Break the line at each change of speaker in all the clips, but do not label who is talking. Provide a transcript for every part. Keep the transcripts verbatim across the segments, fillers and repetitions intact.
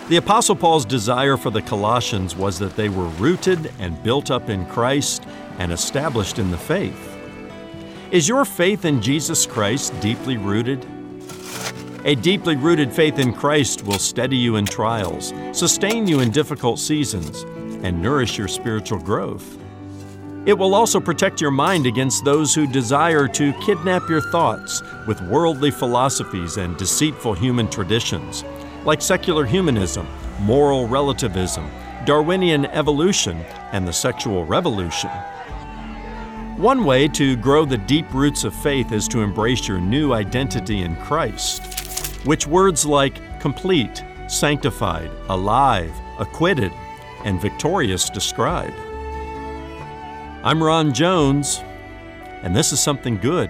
The Apostle Paul's desire for the Colossians was that they were rooted and built up in Christ and established in the faith. Is your faith in Jesus Christ deeply rooted? A deeply rooted faith in Christ will steady you in trials, sustain you in difficult seasons, and nourish your spiritual growth. It will also protect your mind against those who desire to kidnap your thoughts with worldly philosophies and deceitful human traditions, like secular humanism, moral relativism, Darwinian evolution, and the sexual revolution. One way to grow the deep roots of faith is to embrace your new identity in Christ, which words like complete, sanctified, alive, acquitted, and victorious describe. I'm Ron Jones, and this is Something Good.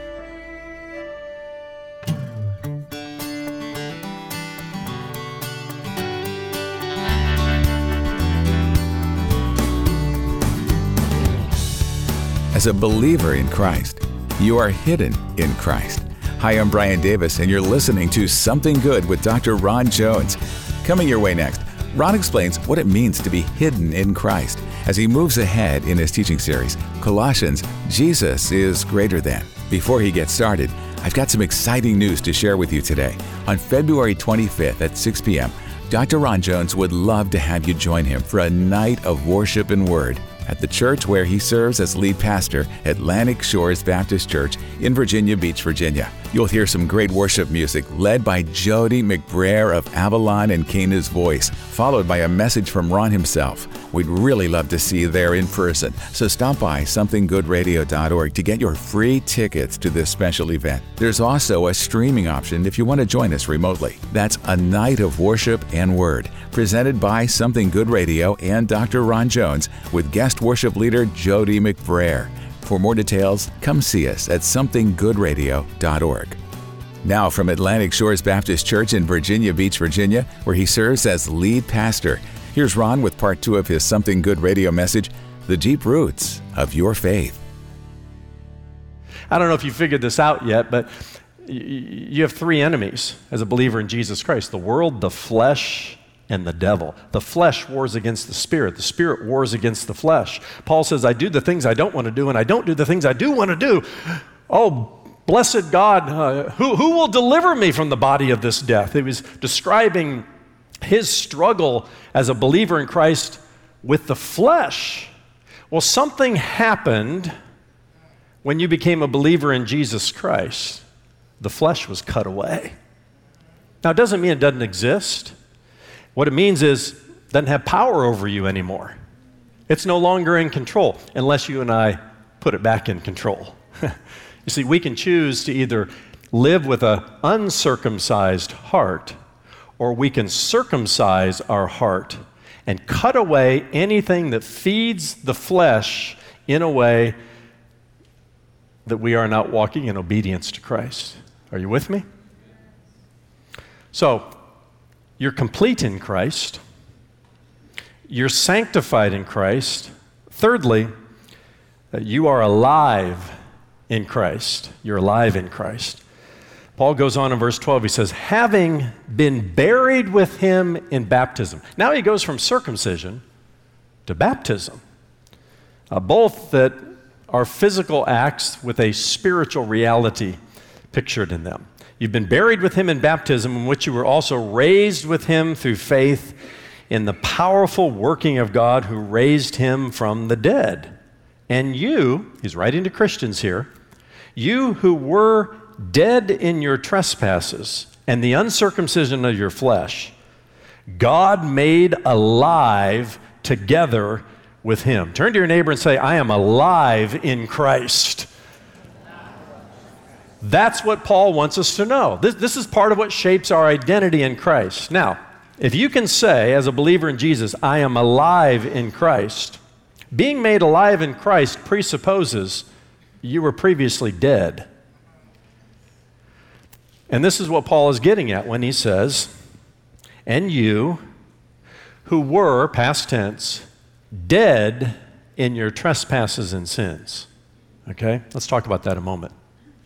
As a believer in Christ, you are hidden in Christ. Hi, I'm Brian Davis, and you're listening to Something Good with Doctor Ron Jones. Coming your way next, Ron explains what it means to be hidden in Christ as he moves ahead in his teaching series, Colossians, Jesus is Greater Than. Before he gets started, I've got some exciting news to share with you today. On February twenty-fifth at six p.m., Doctor Ron Jones would love to have you join him for a night of worship and word at the church where he serves as lead pastor, Atlantic Shores Baptist Church in Virginia Beach, Virginia. You'll hear some great worship music led by Jody McBrayer of Avalon and Cana's Voice, followed by a message from Ron himself. We'd really love to see you there in person, so stop by something good radio dot org to get your free tickets to this special event. There's also a streaming option if you want to join us remotely. That's a night of worship and word, presented by Something Good Radio and Doctor Ron Jones with guest worship leader Jody McBrayer. For more details, come see us at something good radio dot org. Now from Atlantic Shores Baptist Church in Virginia Beach, Virginia, where he serves as lead pastor, here's Ron with part two of his Something Good Radio message, The Deep Roots of Your Faith.
I don't know if you figured this out yet, but you have three enemies as a believer in Jesus Christ: the world, the flesh, and the devil. The flesh wars against the spirit. The spirit wars against the flesh. Paul says, I do the things I don't want to do, and I don't do the things I do want to do. Oh, blessed God, uh, who, who will deliver me from the body of this death? He was describing his struggle as a believer in Christ with the flesh. Well, something happened when you became a believer in Jesus Christ. The flesh was cut away. Now, it doesn't mean it doesn't exist. What it means is it doesn't have power over you anymore. It's no longer in control unless you and I put it back in control. You see, we can choose to either live with an uncircumcised heart, or we can circumcise our heart and cut away anything that feeds the flesh in a way that we are not walking in obedience to Christ. Are you with me? So, you're complete in Christ. You're sanctified in Christ. Thirdly, you are alive in Christ. You're alive in Christ. Paul goes on in verse twelve, he says, having been buried with him in baptism. Now he goes from circumcision to baptism. Uh, both that are physical acts with a spiritual reality pictured in them. You've been buried with him in baptism, in which you were also raised with him through faith in the powerful working of God who raised him from the dead. And you, he's writing to Christians here, you who were dead in your trespasses and the uncircumcision of your flesh, God made alive together with him. Turn to your neighbor and say, I am alive in Christ. That's what Paul wants us to know. This, this is part of what shapes our identity in Christ. Now, if you can say, as a believer in Jesus, I am alive in Christ, being made alive in Christ presupposes you were previously dead. And this is what Paul is getting at when he says, and you who were, past tense, dead in your trespasses and sins. Okay? Let's talk about that a moment.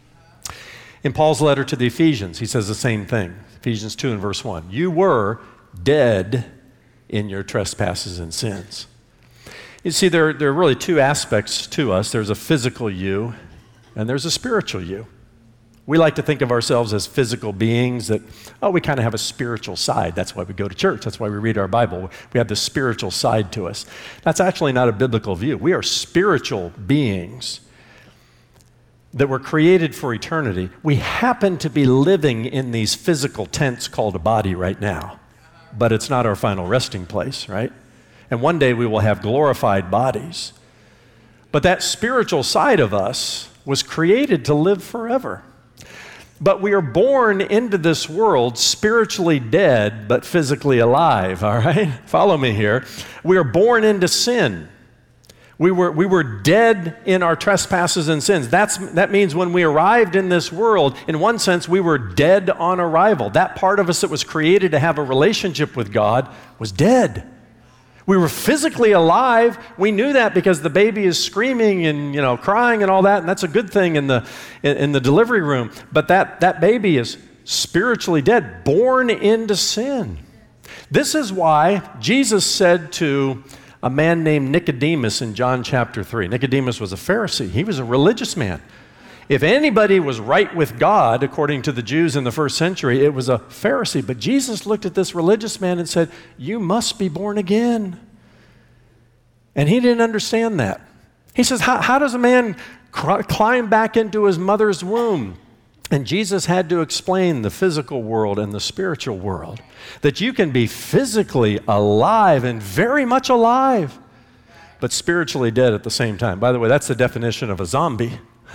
In Paul's letter to the Ephesians, he says the same thing. Ephesians two and verse one. You were dead in your trespasses and sins. You see, there, there are really two aspects to us. There's a physical you, and there's a spiritual you. We like to think of ourselves as physical beings that, oh, we kind of have a spiritual side. That's why we go to church. That's why we read our Bible. We have this spiritual side to us. That's actually not a biblical view. We are spiritual beings that were created for eternity. We happen to be living in these physical tents called a body right now, but it's not our final resting place, right? And one day we will have glorified bodies. But that spiritual side of us was created to live forever. But we are born into this world spiritually dead, but physically alive, all right? Follow me here. We are born into sin. We were, we were dead in our trespasses and sins. That's, that means when we arrived in this world, in one sense, we were dead on arrival. That part of us that was created to have a relationship with God was dead. We were physically alive. We knew that because the baby is screaming and, you know, crying and all that, and that's a good thing in the in, in the delivery room. But that, that baby is spiritually dead, born into sin. This is why Jesus said to a man named Nicodemus in John chapter three. Nicodemus was a Pharisee. He was a religious man. If anybody was right with God, according to the Jews in the first century, it was a Pharisee. But Jesus looked at this religious man and said, you must be born again. And he didn't understand that. He says, how, how does a man cr- climb back into his mother's womb? And Jesus had to explain the physical world and the spiritual world, that you can be physically alive and very much alive, but spiritually dead at the same time. By the way, that's the definition of a zombie.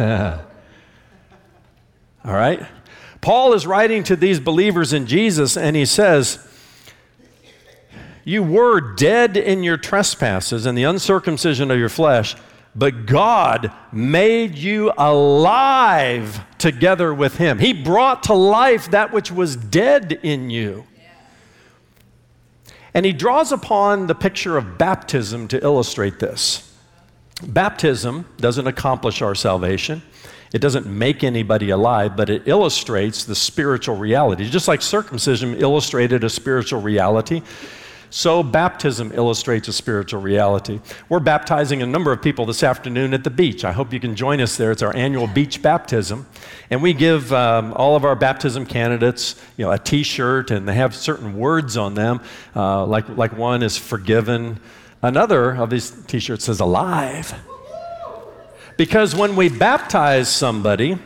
All right? Paul is writing to these believers in Jesus, and he says, you were dead in your trespasses and the uncircumcision of your flesh, but God made you alive together with him. He brought to life that which was dead in you. And he draws upon the picture of baptism to illustrate this. Baptism doesn't accomplish our salvation. It doesn't make anybody alive, but it illustrates the spiritual reality. Just like circumcision illustrated a spiritual reality, so baptism illustrates a spiritual reality. We're baptizing a number of people this afternoon at the beach. I hope you can join us there. It's our annual beach baptism. And we give um, all of our baptism candidates, you know, a t-shirt, and they have certain words on them. Uh, like, like one is forgiven. Another of these t-shirts says alive. Because when we baptize somebody,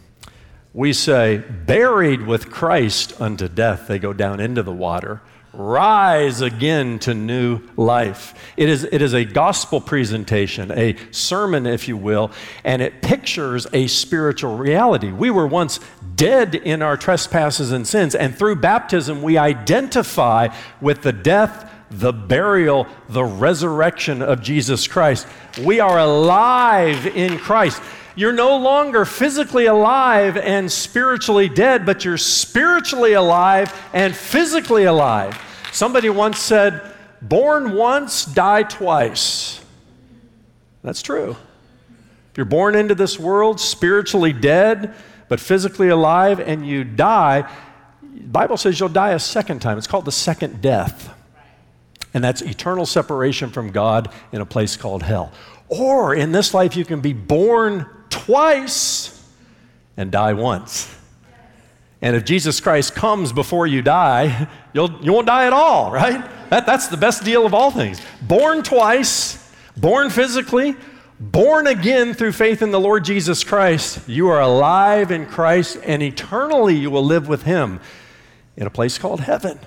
we say, buried with Christ unto death. They go down into the water. Rise again to new life. It is, it is a gospel presentation, a sermon, if you will, and it pictures a spiritual reality. We were once dead in our trespasses and sins, and through baptism we identify with the death, the burial, the resurrection of Jesus Christ. We are alive in Christ. You're no longer physically alive and spiritually dead, but you're spiritually alive and physically alive. Somebody once said, born once, die twice. That's true. If you're born into this world spiritually dead, but physically alive, and you die, the Bible says you'll die a second time. It's called the second death. And that's eternal separation from God in a place called hell. Or in this life, you can be born twice and die once. And if Jesus Christ comes before you die, you'll, you won't die at all, right? That, that's the best deal of all things. Born twice, born physically, born again through faith in the Lord Jesus Christ. You are alive in Christ, and eternally you will live with him in a place called heaven.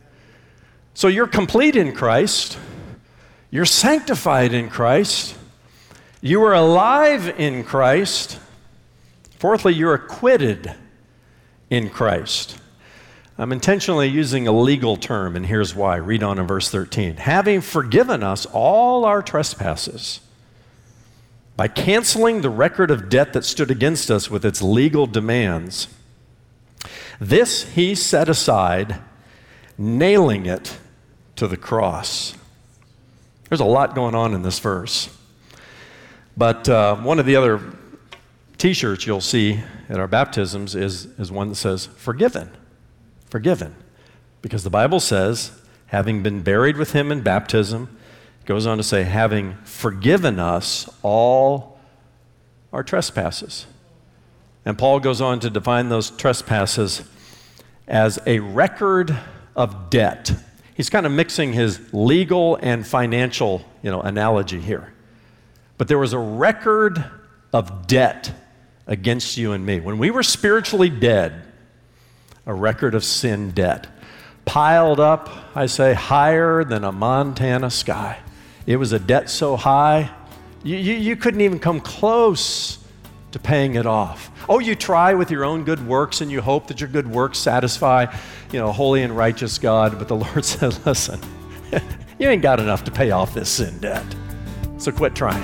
So you're complete in Christ. You're sanctified in Christ. You are alive in Christ. Fourthly, you're acquitted in Christ. I'm intentionally using a legal term, and here's why. Read on in verse thirteen. Having forgiven us all our trespasses, by canceling the record of debt that stood against us with its legal demands, this he set aside, nailing it to the cross. There's a lot going on in this verse. But uh, one of the other t-shirts you'll see at our baptisms is, is one that says, forgiven, forgiven. Because the Bible says, having been buried with him in baptism, it goes on to say, having forgiven us all our trespasses. And Paul goes on to define those trespasses as a record of debt. He's kind of mixing his legal and financial, you know, analogy here. But there was a record of debt against you and me. When we were spiritually dead, a record of sin debt. Piled up, I say, higher than a Montana sky. It was a debt so high, you, you, you couldn't even come close to paying it off. Oh, you try with your own good works and you hope that your good works satisfy, you know, holy and righteous God, but the Lord said, listen, you ain't got enough to pay off this sin debt, so quit trying.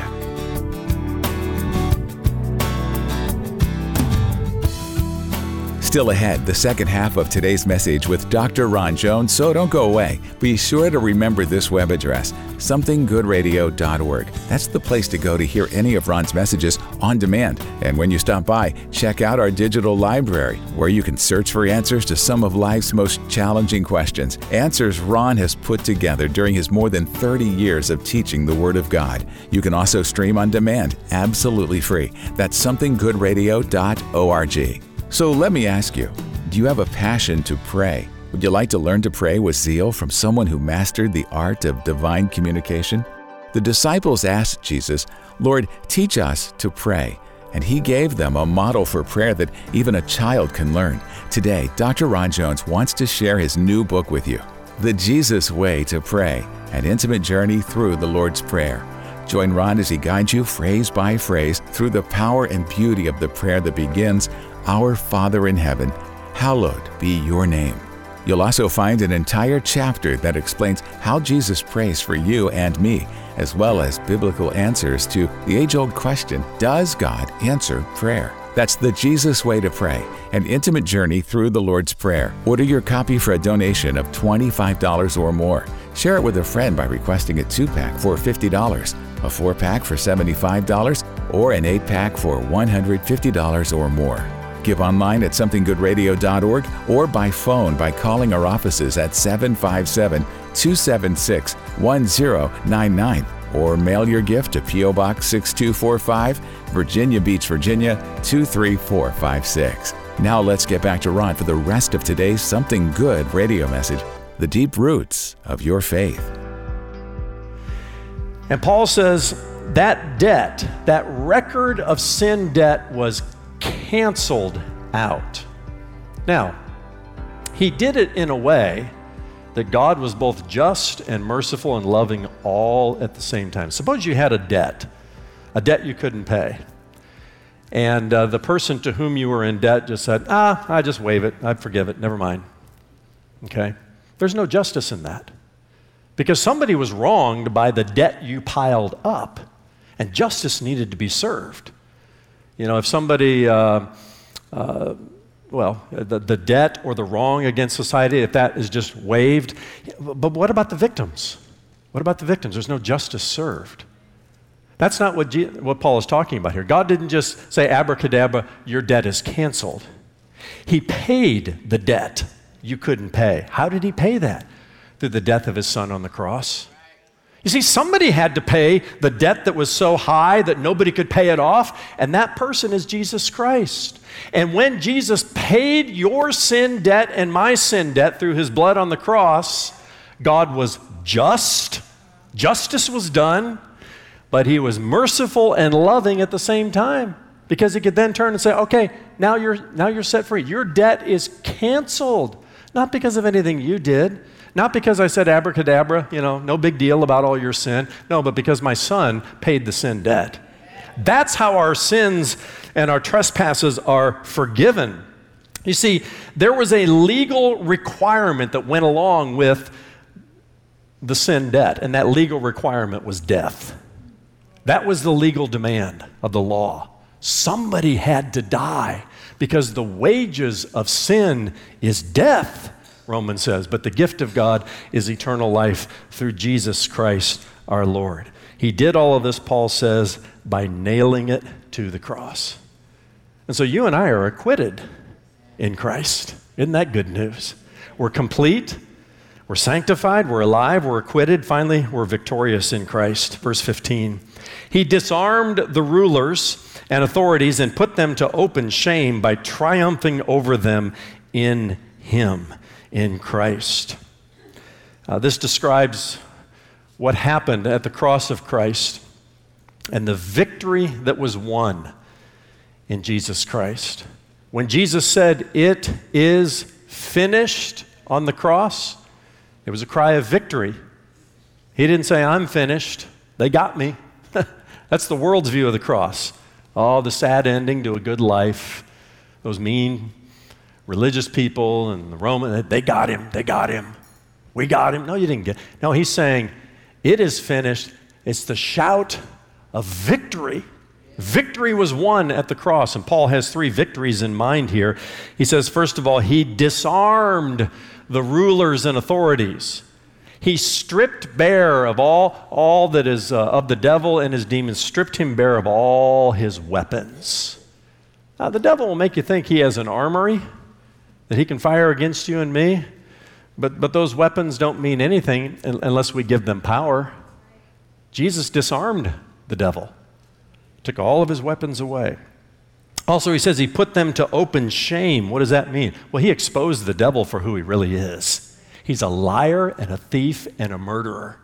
Still ahead, the second half of today's message with Doctor Ron Jones, so don't go away. Be sure to remember this web address, something good radio dot org. That's the place to go to hear any of Ron's messages on demand. And when you stop by, check out our digital library, where you can search for answers to some of life's most challenging questions. Answers Ron has put together during his more than thirty years of teaching the Word of God. You can also stream on demand, absolutely free. That's something good radio dot org. So let me ask you, do you have a passion to pray? Would you like to learn to pray with zeal from someone who mastered the art of divine communication? The disciples asked Jesus, Lord, teach us to pray. And he gave them a model for prayer that even a child can learn. Today, Doctor Ron Jones wants to share his new book with you, The Jesus Way to Pray, an intimate journey through the Lord's Prayer. Join Ron as he guides you phrase by phrase through the power and beauty of the prayer that begins, Our Father in heaven, hallowed be your name. You'll also find an entire chapter that explains how Jesus prays for you and me, as well as biblical answers to the age-old question, does God answer prayer? That's The Jesus Way to Pray, an intimate journey through the Lord's Prayer. Order your copy for a donation of twenty-five dollars or more. Share it with a friend by requesting a two-pack for fifty dollars, a four-pack for seventy-five dollars, or an eight-pack for one hundred fifty dollars or more. Give online at something good radio dot org or by phone by calling our offices at seven five seven, two seven six, one zero nine nine or mail your gift to P O Box six two four five, Virginia Beach, Virginia two three four five six. Now let's get back to Ron for the rest of today's Something Good radio message, The Deep Roots of Your Faith.
And Paul says that debt, that record of sin debt was canceled out. Now, he did it in a way that God was both just and merciful and loving all at the same time. Suppose you had a debt, a debt you couldn't pay, and uh, the person to whom you were in debt just said, ah, I just waive it, I forgive it, never mind. Okay? There's no justice in that, because somebody was wronged by the debt you piled up, and justice needed to be served. You know, if somebody, uh, uh, well, the, the debt or the wrong against society, if that is just waived, but what about the victims? What about the victims? There's no justice served. That's not what, G- what Paul is talking about here. God didn't just say, abracadabra, your debt is canceled. He paid the debt you couldn't pay. How did he pay that? Through the death of his son on the cross. You see, somebody had to pay the debt that was so high that nobody could pay it off, and that person is Jesus Christ. And when Jesus paid your sin debt and my sin debt through his blood on the cross, God was just, justice was done, but he was merciful and loving at the same time, because he could then turn and say, okay, now you're, now you're set free. Your debt is canceled, not because of anything you did, not because I said abracadabra, you know, no big deal about all your sin. No, but because my son paid the sin debt. That's how our sins and our trespasses are forgiven. You see, there was a legal requirement that went along with the sin debt, and that legal requirement was death. That was the legal demand of the law. Somebody had to die, because the wages of sin is death, Romans says, but the gift of God is eternal life through Jesus Christ our Lord. He did all of this, Paul says, by nailing it to the cross. And so you and I are acquitted in Christ. Isn't that good news? We're complete We're sanctified, we're alive, we're acquitted. Finally, we're victorious in Christ. Verse fifteen. He disarmed the rulers and authorities and put them to open shame by triumphing over them in him, in Christ. Uh, this describes what happened at the cross of Christ and the victory that was won in Jesus Christ. When Jesus said, "It is finished," on the cross, it was a cry of victory. He didn't say, "I'm finished. They got me." That's the world's view of the cross. Oh, the sad ending to a good life. Those mean religious people and the Roman, they got him, they got him. We got him. No, you didn't get him. No, he's saying, it is finished. It's the shout of victory. Victory was won at the cross, and Paul has three victories in mind here. He says, first of all, he disarmed the rulers and authorities. He stripped bare of all, all that is uh, of the devil and his demons, stripped him bare of all his weapons. Now, the devil will make you think he has an armory that he can fire against you and me, but, but those weapons don't mean anything unless we give them power. Jesus disarmed the devil, took all of his weapons away. Also, he says he put them to open shame. What does that mean? Well, he exposed the devil for who he really is. He's a liar and a thief and a murderer.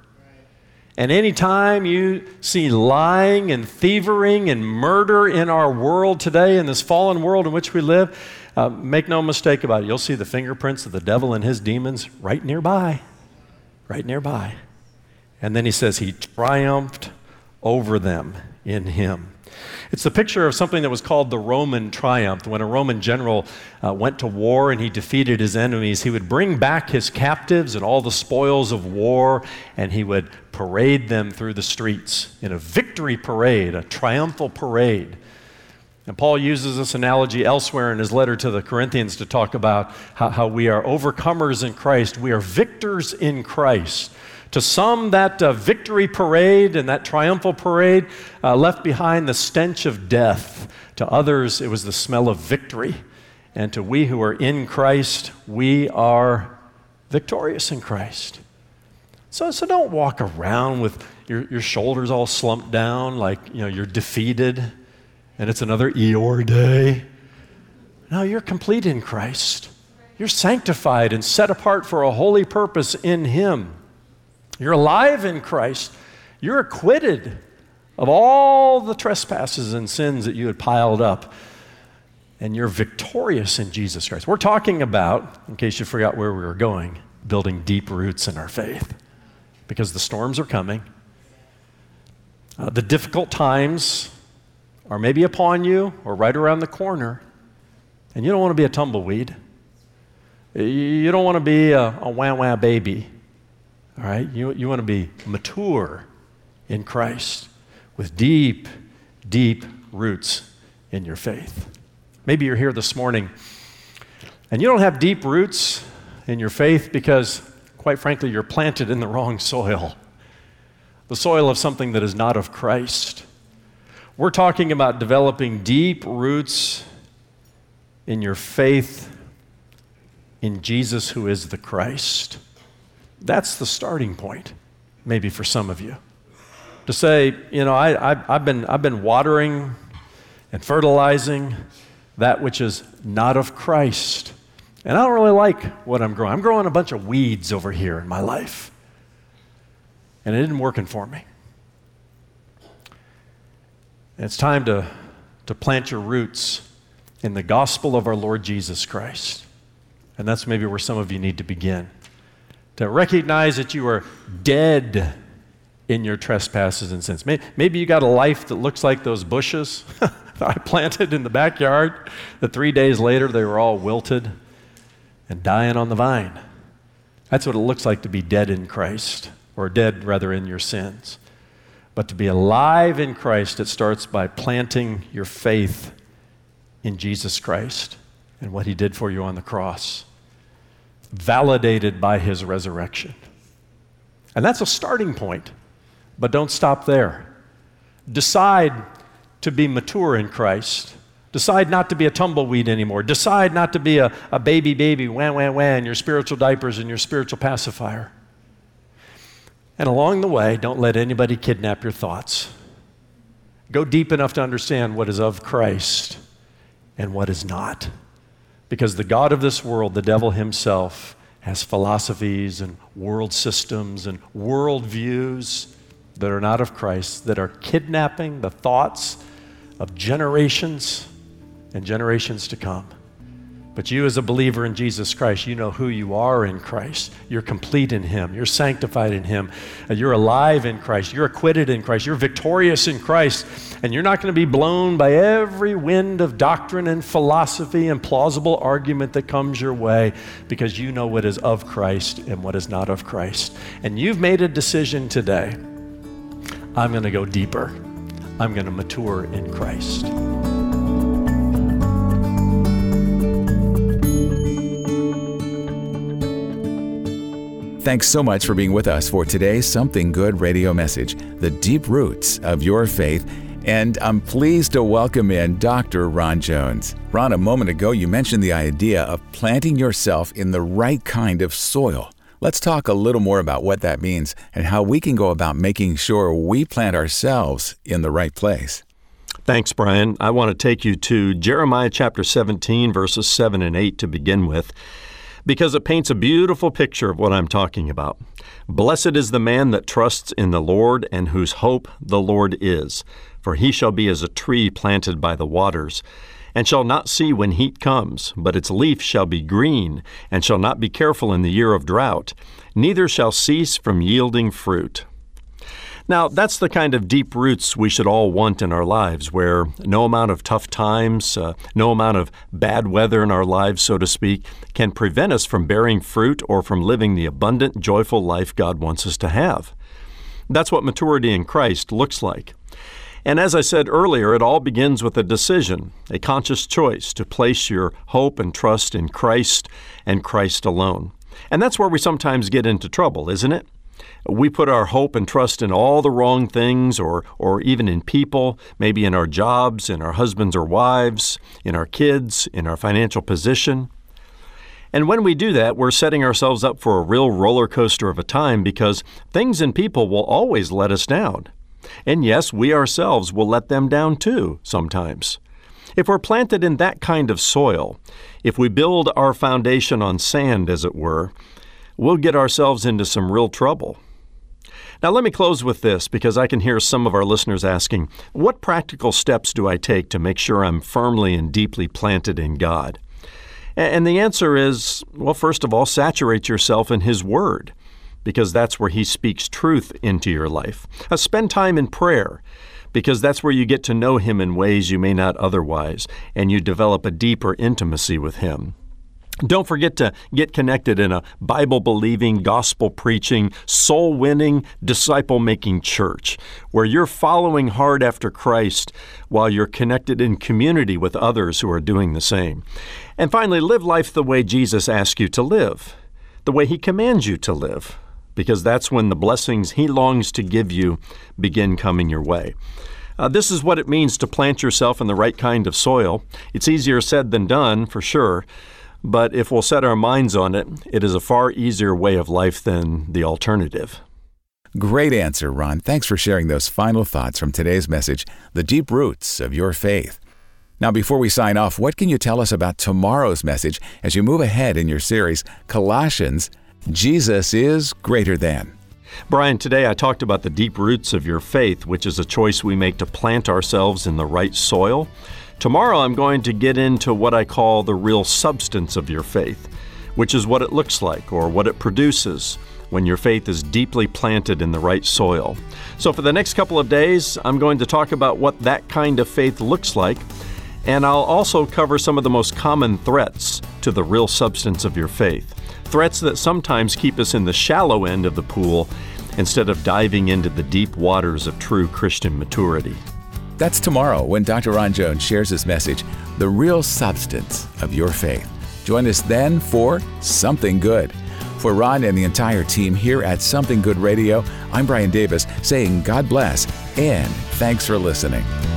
And anytime you see lying and thieving and murder in our world today, in this fallen world in which we live, uh, make no mistake about it, you'll see the fingerprints of the devil and his demons right nearby, right nearby. And then he says he triumphed over them in him. It's a picture of something that was called the Roman triumph. When a Roman general uh, went to war and he defeated his enemies, he would bring back his captives and all the spoils of war, and he would parade them through the streets in a victory parade, a triumphal parade. And Paul uses this analogy elsewhere in his letter to the Corinthians to talk about how, how we are overcomers in Christ. We are victors in Christ. To some, that uh, victory parade and that triumphal parade uh, left behind the stench of death. To others, it was the smell of victory. And to we who are in Christ, we are victorious in Christ. So, so don't walk around with your, your shoulders all slumped down like, you know, you're defeated and it's another Eeyore day. No, you're complete in Christ. You're sanctified and set apart for a holy purpose in Him. You're alive in Christ. You're acquitted of all the trespasses and sins that you had piled up. And you're victorious in Jesus Christ. We're talking about, in case you forgot where we were going, building deep roots in our faith. Because the storms are coming. Uh, the difficult times are maybe upon you or right around the corner. And you don't want to be a tumbleweed. You don't want to be a, a wah-wah baby. All right, you, you want to be mature in Christ with deep, deep roots in your faith. Maybe you're here this morning and you don't have deep roots in your faith because, quite frankly, you're planted in the wrong soil, the soil of something that is not of Christ. We're talking about developing deep roots in your faith in Jesus, who is the Christ. That's the starting point, maybe for some of you. To say, you know, I, I, I've been, I've been watering and fertilizing that which is not of Christ. And I don't really like what I'm growing. I'm growing a bunch of weeds over here in my life. And it isn't working for me. And it's time to, to plant your roots in the gospel of our Lord Jesus Christ. And that's maybe where some of you need to begin. To recognize that you are dead in your trespasses and sins. Maybe you got a life that looks like those bushes that I planted in the backyard, that three days later they were all wilted and dying on the vine. That's what it looks like to be dead in Christ, or dead rather in your sins. But to be alive in Christ, it starts by planting your faith in Jesus Christ and what He did for you on the cross, validated by His resurrection. And that's a starting point, but don't stop there. Decide to be mature in Christ Decide not to be a tumbleweed anymore. Decide not to be a, a baby baby, wah, wah, wah, in your spiritual diapers and your spiritual pacifier. And along the way, don't let anybody kidnap your thoughts. Go deep enough to understand what is of Christ and what is not. Because the God of this world, the devil himself, has philosophies and world systems and world views that are not of Christ, that are kidnapping the thoughts of generations and generations to come. But you as a believer in Jesus Christ, you know who you are in Christ. You're complete in Him. You're sanctified in Him. You're alive in Christ. You're acquitted in Christ. You're victorious in Christ. And you're not going to be blown by every wind of doctrine and philosophy and plausible argument that comes your way, because you know what is of Christ and what is not of Christ. And you've made a decision today. I'm going to go deeper. I'm going to mature in Christ.
Thanks so much for being with us for today's Something Good radio message, The Deep Roots of Your Faith. And I'm pleased to welcome in Doctor Ron Jones. Ron, a moment ago you mentioned the idea of planting yourself in the right kind of soil. Let's talk a little more about what that means and how we can go about making sure we plant ourselves in the right place.
Thanks, Brian. I want to take you to Jeremiah chapter seventeen, verses seven and eight to begin with, because it paints a beautiful picture of what I'm talking about. Blessed is the man that trusts in the Lord and whose hope the Lord is, for he shall be as a tree planted by the waters, and shall not see when heat comes, but its leaf shall be green, and shall not be careful in the year of drought, neither shall cease from yielding fruit. Now, that's the kind of deep roots we should all want in our lives, where no amount of tough times, uh, no amount of bad weather in our lives, so to speak, can prevent us from bearing fruit or from living the abundant, joyful life God wants us to have. That's what maturity in Christ looks like. And as I said earlier, it all begins with a decision, a conscious choice to place your hope and trust in Christ and Christ alone. And that's where we sometimes get into trouble, isn't it? We put our hope and trust in all the wrong things, or or even in people, maybe in our jobs, in our husbands or wives, in our kids, in our financial position. And when we do that, we're setting ourselves up for a real roller coaster of a time, because things and people will always let us down. And yes, we ourselves will let them down too, sometimes. If we're planted in that kind of soil, if we build our foundation on sand, as it were, we'll get ourselves into some real trouble. Now, let me close with this, because I can hear some of our listeners asking, what practical steps do I take to make sure I'm firmly and deeply planted in God? And the answer is, well, first of all, saturate yourself in His Word, because that's where He speaks truth into your life. Uh, spend time in prayer, because that's where you get to know Him in ways you may not otherwise, and you develop a deeper intimacy with Him. Don't forget to get connected in a Bible-believing, gospel-preaching, soul-winning, disciple-making church where you're following hard after Christ while you're connected in community with others who are doing the same. And finally, live life the way Jesus asks you to live, the way He commands you to live, because that's when the blessings He longs to give you begin coming your way. Uh, this is what it means to plant yourself in the right kind of soil. It's easier said than done, for sure. But if we'll set our minds on it, it is a far easier way of life than the alternative.
Great answer, Ron. Thanks for sharing those final thoughts from today's message, The Deep Roots of Your Faith. Now, before we sign off, what can you tell us about tomorrow's message as you move ahead in your series, Colossians, Jesus is Greater Than?
Brian, today I talked about the deep roots of your faith, which is a choice we make to plant ourselves in the right soil. Tomorrow I'm going to get into what I call the real substance of your faith, which is what it looks like or what it produces when your faith is deeply planted in the right soil. So for the next couple of days, I'm going to talk about what that kind of faith looks like, and I'll also cover some of the most common threats to the real substance of your faith, threats that sometimes keep us in the shallow end of the pool instead of diving into the deep waters of true Christian maturity.
That's tomorrow when Doctor Ron Jones shares his message, The Real Substance of Your Faith. Join us then for Something Good. For Ron and the entire team here at Something Good Radio, I'm Brian Davis saying God bless and thanks for listening.